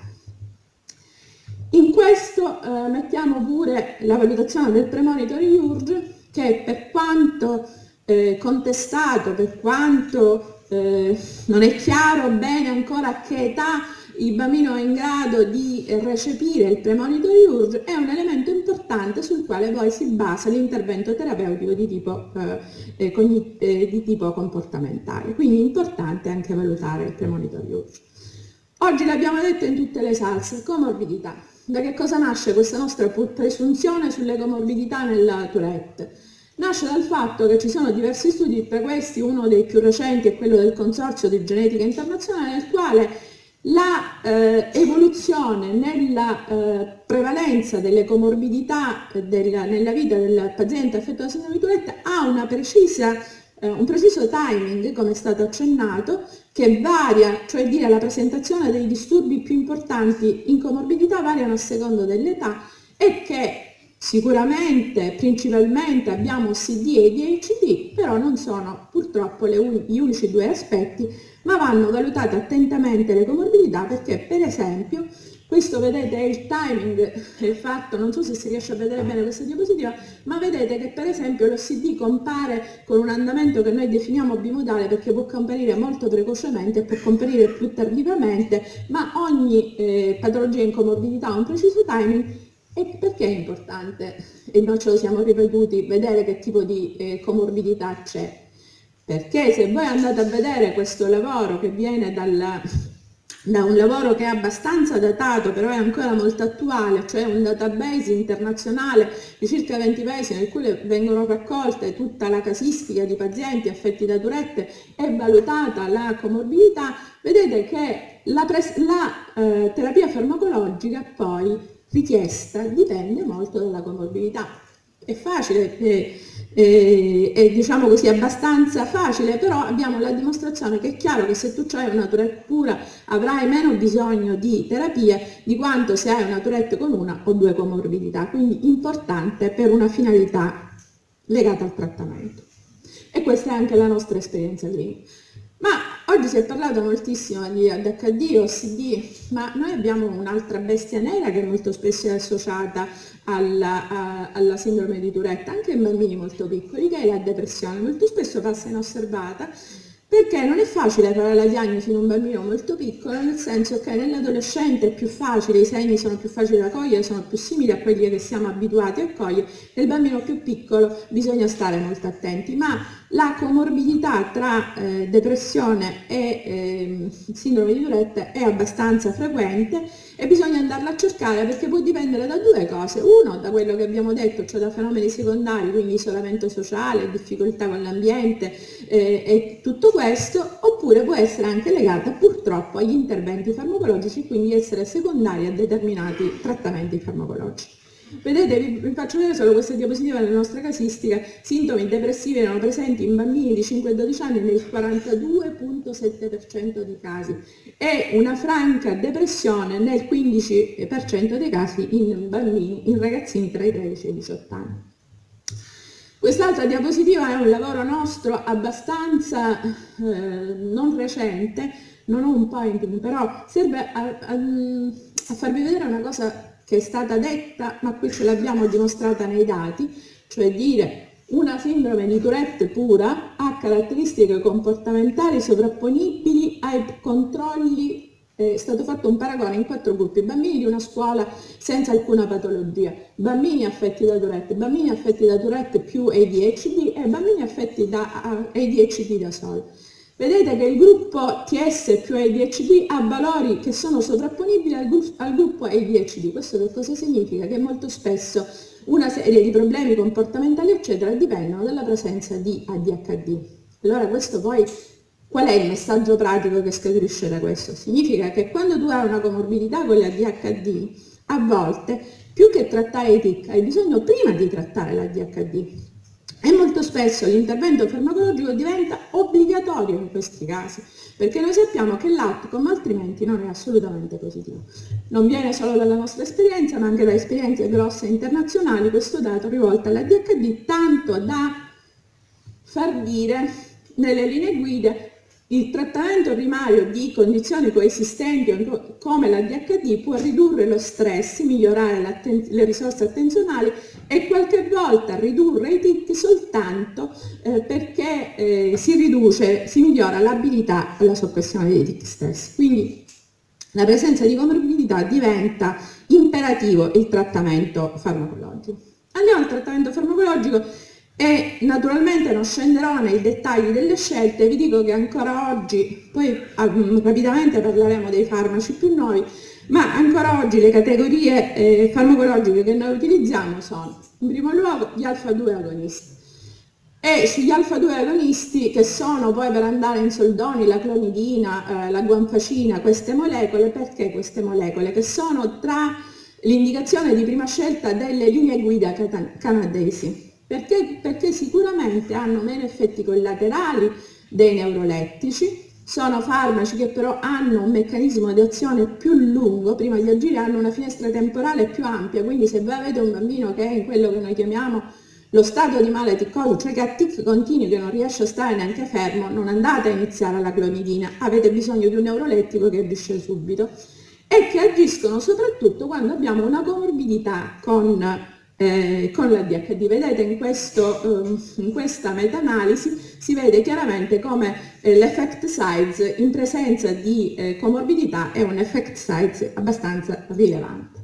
In questo eh, mettiamo pure la valutazione del premonitory urge, che per quanto eh, contestato, per quanto eh, non è chiaro bene ancora a che età il bambino è in grado di recepire il premonitory urge, è un elemento importante sul quale poi si basa l'intervento terapeutico di tipo, eh, eh, eh, di tipo comportamentale. Quindi è importante anche valutare il premonitory urge. Oggi l'abbiamo detto in tutte le salse, comorbidità. Da che cosa nasce questa nostra presunzione sulle comorbidità nella Tourette? Nasce dal fatto che ci sono diversi studi, tra questi uno dei più recenti è quello del Consorzio di Genetica Internazionale, nel quale la eh, evoluzione nella eh, prevalenza delle comorbidità della, nella vita del paziente affetto da sindrome di Tourette ha una precisa, eh, un preciso timing, come è stato accennato, che varia, cioè dire la presentazione dei disturbi più importanti in comorbidità variano a seconda dell'età, e che sicuramente principalmente abbiamo O C D e A D H D, però non sono purtroppo le un- gli unici due aspetti, ma vanno valutate attentamente le comorbidità, perché per esempio questo vedete è il timing è fatto, non so se si riesce a vedere bene questa diapositiva, ma vedete che per esempio l'O C D compare con un andamento che noi definiamo bimodale, perché può comparire molto precocemente e può comparire più tardivamente, ma ogni eh, patologia in comorbidità ha un preciso timing. E perché è importante, e noi ce lo siamo ripetuti, vedere che tipo di eh, comorbidità c'è? Perché se voi andate a vedere questo lavoro che viene dal, da un lavoro che è abbastanza datato, però è ancora molto attuale, cioè un database internazionale di circa venti paesi nel cui vengono raccolte tutta la casistica di pazienti affetti da Tourette e valutata la comorbidità, vedete che la, la eh, terapia farmacologica poi richiesta dipende molto dalla comorbidità. È facile, è, è, è diciamo così abbastanza facile, però abbiamo la dimostrazione che è chiaro che se tu hai una Tourette pura avrai meno bisogno di terapia di quanto se hai una Tourette con una o due comorbidità, quindi importante per una finalità legata al trattamento. E questa è anche la nostra esperienza clinica. Ma oggi si è parlato moltissimo di A D H D, O C D, ma noi abbiamo un'altra bestia nera che molto spesso è associata alla, a, alla sindrome di Tourette, anche in bambini molto piccoli, che è la depressione. Molto spesso passa inosservata, perché non è facile fare la diagnosi in un bambino molto piccolo, nel senso che nell'adolescente è più facile, i segni sono più facili da cogliere, sono più simili a quelli che siamo abituati a cogliere. Nel bambino più piccolo bisogna stare molto attenti, ma la comorbidità tra eh, depressione e eh, sindrome di Tourette è abbastanza frequente e bisogna andarla a cercare, perché può dipendere da due cose. Uno, da quello che abbiamo detto, cioè da fenomeni secondari, quindi isolamento sociale, difficoltà con l'ambiente eh, e tutto questo, oppure può essere anche legata purtroppo agli interventi farmacologici, quindi essere secondaria a determinati trattamenti farmacologici. Vedete, vi, vi faccio vedere solo questa diapositiva della nostra casistica. Sintomi depressivi erano presenti in bambini di cinque a dodici anni nel quarantadue virgola sette per cento dei casi e una franca depressione nel quindici per cento dei casi in bambini, in ragazzini tra i tredici e i diciotto anni. Quest'altra diapositiva è un lavoro nostro abbastanza eh, non recente, non ho un PowerPoint, però serve a, a, a farvi vedere una cosa che è stata detta, ma qui ce l'abbiamo dimostrata nei dati, cioè dire una sindrome di Tourette pura ha caratteristiche comportamentali sovrapponibili ai controlli. È stato fatto un paragone in quattro gruppi: bambini di una scuola senza alcuna patologia, bambini affetti da Tourette, bambini affetti da Tourette più A D H D e bambini affetti da A D H D da solo. Vedete che il gruppo T S più A D H D ha valori che sono sovrapponibili al, gru al gruppo A D H D. Questo che cosa significa? Che molto spesso una serie di problemi comportamentali eccetera dipendono dalla presenza di A D H D. Allora questo poi qual è il messaggio pratico che scaturisce da questo? Significa che quando tu hai una comorbidità con l'A D H D, a volte più che trattare i tic hai bisogno prima di trattare l'A D H D. E molto spesso l'intervento farmacologico diventa obbligatorio in questi casi, perché noi sappiamo che l'outcome altrimenti non è assolutamente positivo. Non viene solo dalla nostra esperienza, ma anche da esperienze grosse internazionali, questo dato rivolto all'A D H D, tanto da far dire nelle linee guida il trattamento primario di condizioni coesistenti come l'A D H D può ridurre lo stress, migliorare le risorse attenzionali e qualche volta ridurre i tic soltanto eh, perché eh, si riduce, si migliora l'abilità alla soppressione dei tic stessi. Quindi la presenza di comorbidità diventa imperativo il trattamento farmacologico. Andiamo al trattamento farmacologico. E naturalmente non scenderò nei dettagli delle scelte, vi dico che ancora oggi, poi um, rapidamente parleremo dei farmaci più nuovi, ma ancora oggi le categorie eh, farmacologiche che noi utilizziamo sono in primo luogo gli alfa due agonisti. E sugli alfa due agonisti, che sono poi, per andare in soldoni, la clonidina, eh, la guanfacina, queste molecole, perché queste molecole? Che sono tra l'indicazione di prima scelta delle linee guida canadesi. Perché? Perché sicuramente hanno meno effetti collaterali dei neurolettici, sono farmaci che però hanno un meccanismo di azione più lungo, prima di agire hanno una finestra temporale più ampia, quindi se voi avete un bambino che è in quello che noi chiamiamo lo stato di male ticcoso, cioè che ha tic continui, che non riesce a stare neanche fermo, non andate a iniziare la clonidina, avete bisogno di un neurolettico che agisce subito e che agiscono soprattutto quando abbiamo una comorbidità con Eh, con l'A D H D. Vedete in, questo, um, in questa meta-analisi si vede chiaramente come eh, l'effect size in presenza di eh, comorbidità è un effect size abbastanza rilevante.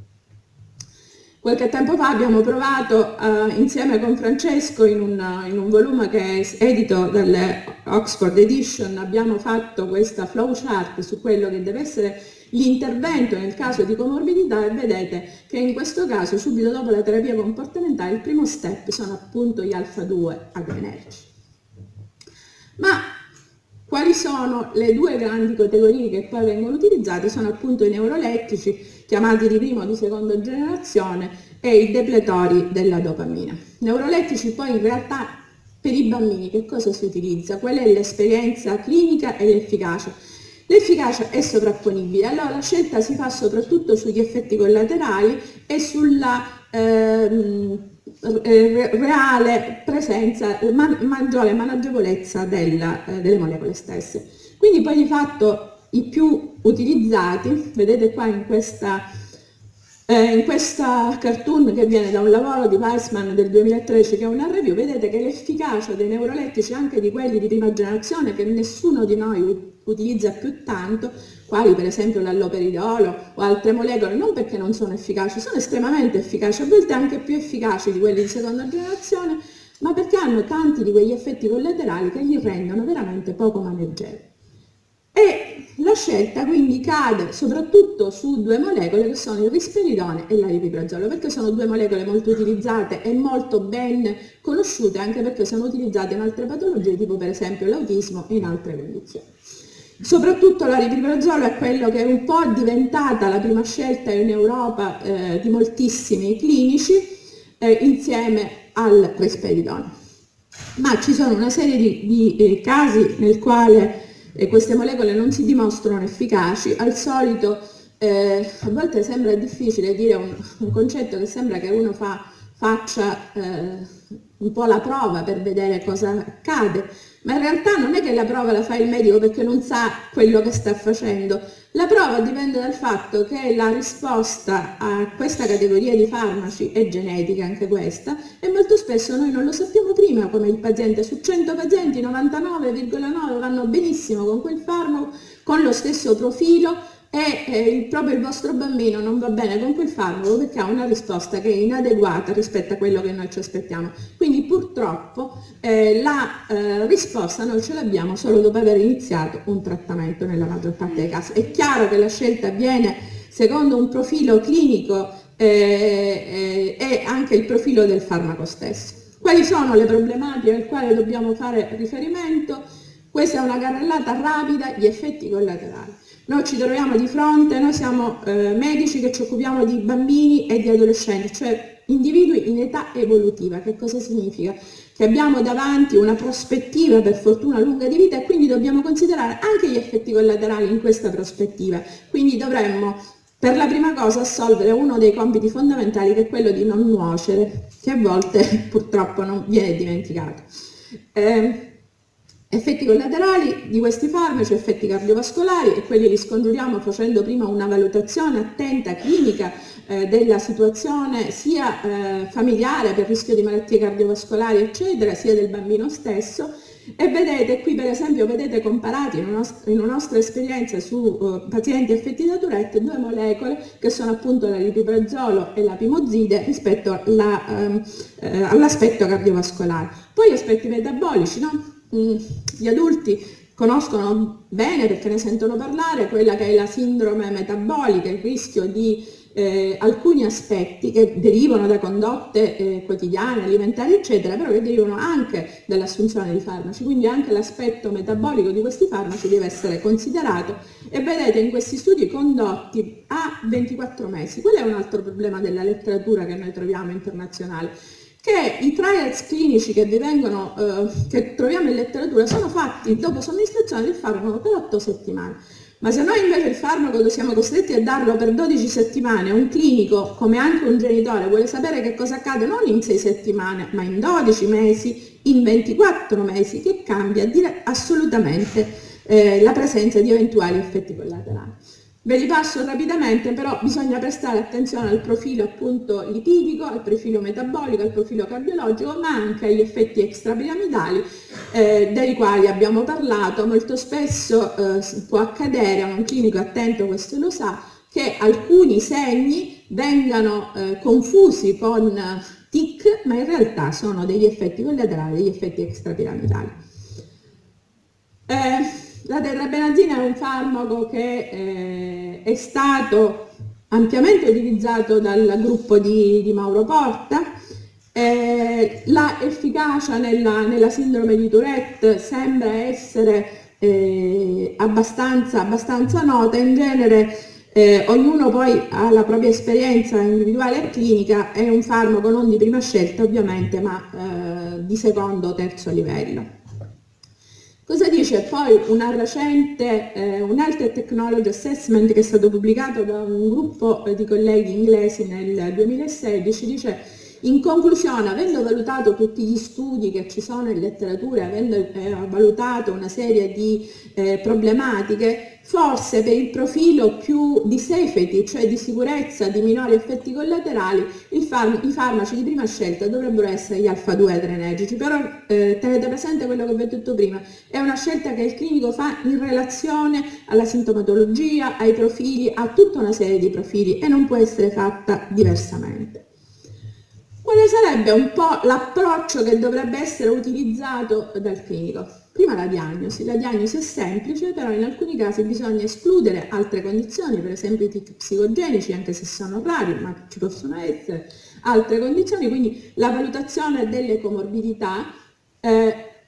Qualche tempo fa abbiamo provato uh, insieme con Francesco in un, in un volume che è edito dalle Oxford Edition, abbiamo fatto questa flowchart su quello che deve essere l'intervento nel caso di comorbidità e vedete che in questo caso subito dopo la terapia comportamentale il primo step sono appunto gli alfa due adrenergici. Ma quali sono le due grandi categorie che poi vengono utilizzate? Sono appunto i neurolettici, chiamati di prima o di seconda generazione, e i depletori della dopamina. Neurolettici poi in realtà per i bambini che cosa si utilizza? Qual è l'esperienza clinica e l'efficacia? L'efficacia è sovrapponibile, allora la scelta si fa soprattutto sugli effetti collaterali e sulla ehm, reale presenza, man maggiore managevolezza della, eh, delle molecole stesse. Quindi poi di fatto i più utilizzati, vedete qua in questa, eh, in questa cartoon che viene da un lavoro di Weissman del duemilatredici che è una review, vedete che l'efficacia dei neurolettici, anche di quelli di prima generazione che nessuno di noi utilizza più tanto, quali per esempio l'alloperidolo o altre molecole, non perché non sono efficaci, sono estremamente efficaci, a volte anche più efficaci di quelli di seconda generazione, ma perché hanno tanti di quegli effetti collaterali che li rendono veramente poco maneggevoli. E la scelta quindi cade soprattutto su due molecole che sono il risperidone e l'aripiprazolo, perché sono due molecole molto utilizzate e molto ben conosciute, anche perché sono utilizzate in altre patologie, tipo per esempio l'autismo e in altre condizioni. Soprattutto l'aripiprazolo è quello che è un po' diventata la prima scelta in Europa eh, di moltissimi clinici eh, insieme al risperidone. Ma ci sono una serie di, di eh, casi nel quale eh, queste molecole non si dimostrano efficaci. Al solito eh, a volte sembra difficile dire un, un concetto che sembra che uno fa, faccia eh, un po' la prova per vedere cosa accade, ma in realtà non è che la prova la fa il medico perché non sa quello che sta facendo. La prova dipende dal fatto che la risposta a questa categoria di farmaci è genetica, anche questa, e molto spesso noi non lo sappiamo prima come il paziente. Su cento pazienti novantanove virgola nove vanno benissimo con quel farmaco, con lo stesso profilo, e eh, proprio il vostro bambino non va bene con quel farmaco perché ha una risposta che è inadeguata rispetto a quello che noi ci aspettiamo. Quindi purtroppo eh, la eh, risposta noi ce l'abbiamo solo dopo aver iniziato un trattamento nella maggior parte dei casi. È chiaro che la scelta avviene secondo un profilo clinico eh, eh, e anche il profilo del farmaco stesso. Quali sono le problematiche alle quali dobbiamo fare riferimento? Questa è una carrellata rapida, gli effetti collaterali. Noi ci troviamo di fronte, noi siamo eh, medici che ci occupiamo di bambini e di adolescenti, cioè individui in età evolutiva. Che cosa significa? Che abbiamo davanti una prospettiva per fortuna lunga di vita e quindi dobbiamo considerare anche gli effetti collaterali in questa prospettiva. Quindi dovremmo per la prima cosa assolvere uno dei compiti fondamentali, che è quello di non nuocere, che a volte purtroppo non viene dimenticato. Eh, Effetti collaterali di questi farmaci, effetti cardiovascolari, e quelli li scongiuriamo facendo prima una valutazione attenta, clinica, eh, della situazione sia eh, familiare per rischio di malattie cardiovascolari eccetera, sia del bambino stesso. E vedete qui per esempio, vedete comparati in una nostra, in una nostra esperienza su uh, pazienti affetti da Tourette, due molecole che sono appunto l'aripiprazolo e la pimozide rispetto alla, um, eh, all'aspetto cardiovascolare. Poi gli aspetti metabolici, no? Gli adulti conoscono bene perché ne sentono parlare quella che è la sindrome metabolica, il rischio di eh, alcuni aspetti che derivano da condotte eh, quotidiane, alimentari eccetera, però che derivano anche dall'assunzione di farmaci, quindi anche l'aspetto metabolico di questi farmaci deve essere considerato. E vedete in questi studi condotti a ventiquattro mesi, quello è un altro problema della letteratura che noi troviamo internazionale, che i trials clinici che, vi vengono, eh, che troviamo in letteratura sono fatti dopo somministrazione del farmaco per otto settimane. Ma se noi invece il farmaco siamo costretti a darlo per dodici settimane, un clinico, come anche un genitore, vuole sapere che cosa accade non in sei settimane, ma in dodici mesi, in ventiquattro mesi, che cambia assolutamente eh, la presenza di eventuali effetti collaterali. Ve li passo rapidamente, però bisogna prestare attenzione al profilo appunto lipidico, al profilo metabolico, al profilo cardiologico, ma anche agli effetti extrapiramidali eh, dei quali abbiamo parlato. Molto spesso eh, può accadere, a un clinico attento questo lo sa, che alcuni segni vengano eh, confusi con tic, ma in realtà sono degli effetti collaterali, degli effetti extrapiramidali. Eh, La tetrabenazina è un farmaco che eh, è stato ampiamente utilizzato dal gruppo di, di Mauro Porta. Eh, la efficacia nella, nella sindrome di Tourette sembra essere eh, abbastanza, abbastanza nota. In genere eh, ognuno poi ha la propria esperienza individuale e clinica. È un farmaco non di prima scelta ovviamente, ma eh, di secondo o terzo livello. Cosa dice poi una recente, eh, un Health Technology Assessment che è stato pubblicato da un gruppo di colleghi inglesi nel duemilasedici? Dice: in conclusione, avendo valutato tutti gli studi che ci sono in letteratura, avendo eh, valutato una serie di eh, problematiche, forse per il profilo più di safety, cioè di sicurezza, di minori effetti collaterali, il far i farmaci di prima scelta dovrebbero essere gli alfa due adrenergici. Però eh, tenete presente quello che vi ho detto prima, è una scelta che il clinico fa in relazione alla sintomatologia, ai profili, a tutta una serie di profili, e non può essere fatta diversamente. Quale sarebbe un po' l'approccio che dovrebbe essere utilizzato dal clinico? Prima la diagnosi. La diagnosi è semplice, però in alcuni casi bisogna escludere altre condizioni, per esempio i tic psicogenici, anche se sono rari, ma ci possono essere altre condizioni, quindi la valutazione delle comorbidità, eh,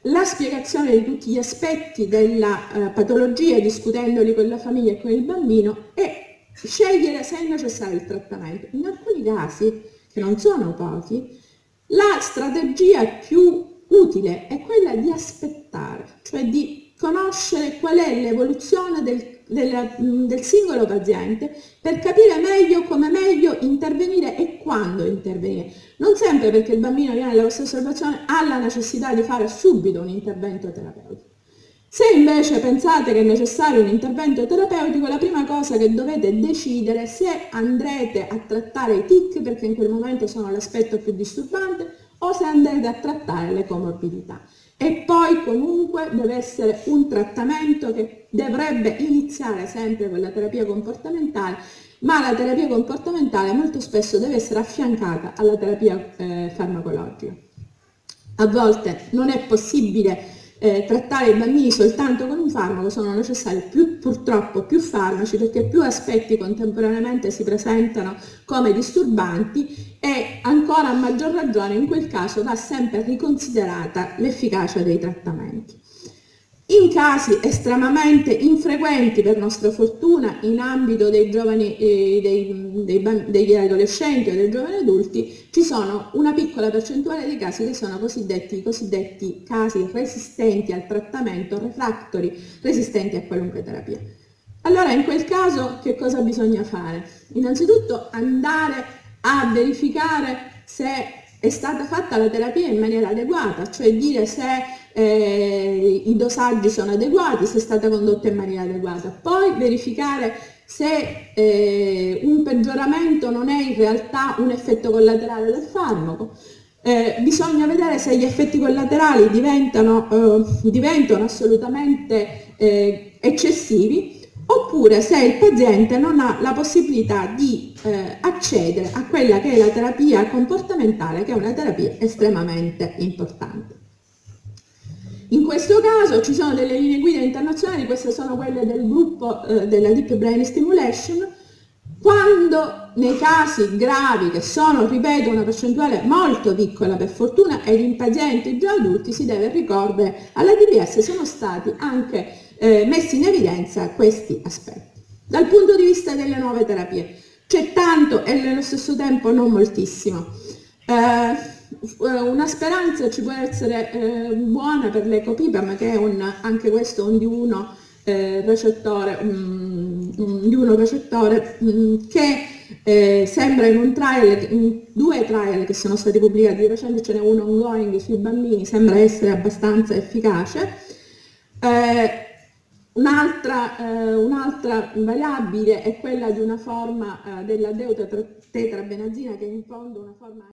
la spiegazione di tutti gli aspetti della eh, patologia, discutendoli con la famiglia e con il bambino, e scegliere se è necessario il trattamento. In alcuni casi, che non sono pochi, la strategia più utile è quella di aspettare, cioè di conoscere qual è l'evoluzione del, del, del singolo paziente per capire meglio come meglio intervenire e quando intervenire. Non sempre, perché il bambino viene alla vostra osservazione, ha la necessità di fare subito un intervento terapeutico. Se invece pensate che è necessario un intervento terapeutico, la prima cosa che dovete decidere è se andrete a trattare i tic, perché in quel momento sono l'aspetto più disturbante, o se andrete a trattare le comorbidità. E poi comunque deve essere un trattamento che dovrebbe iniziare sempre con la terapia comportamentale, ma la terapia comportamentale molto spesso deve essere affiancata alla terapia eh, farmacologica. A volte non è possibile eh, trattare i bambini soltanto con un farmaco, sono necessari più, purtroppo più farmaci, perché più aspetti contemporaneamente si presentano come disturbanti, e ancora a maggior ragione in quel caso va sempre riconsiderata l'efficacia dei trattamenti. In casi estremamente infrequenti, per nostra fortuna, in ambito dei giovani, eh, dei, dei, degli adolescenti o dei giovani adulti, ci sono una piccola percentuale di casi che sono cosiddetti, cosiddetti casi resistenti al trattamento, refractory, resistenti a qualunque terapia. Allora, in quel caso che cosa bisogna fare? Innanzitutto andare a verificare se è stata fatta la terapia in maniera adeguata, cioè dire se eh, i dosaggi sono adeguati, se è stata condotta in maniera adeguata. Poi verificare se eh, un peggioramento non è in realtà un effetto collaterale del farmaco. Eh, bisogna vedere se gli effetti collaterali diventano, eh, diventano assolutamente eh, eccessivi, oppure se il paziente non ha la possibilità di eh, accedere a quella che è la terapia comportamentale, che è una terapia estremamente importante. In questo caso ci sono delle linee guida internazionali, queste sono quelle del gruppo eh, della Deep Brain Stimulation. Quando nei casi gravi, che sono, ripeto, una percentuale molto piccola per fortuna, ed in pazienti già adulti, si deve ricordare alla D B S, sono stati anche eh, messi in evidenza questi aspetti. Dal punto di vista delle nuove terapie c'è tanto e nello stesso tempo non moltissimo. Eh, una speranza ci può essere eh, buona per l'ecopipam, che è un, anche questo un D uno eh, recettore, un, un D uno recettore mh, che eh, sembra in un trial, in due trial che sono stati pubblicati di recente, ce n'è uno ongoing sui bambini, sembra essere abbastanza efficace. Eh, Un'altra, eh, un'altra variabile è quella di una forma eh, della deutetrabenazina, che è in fondo una forma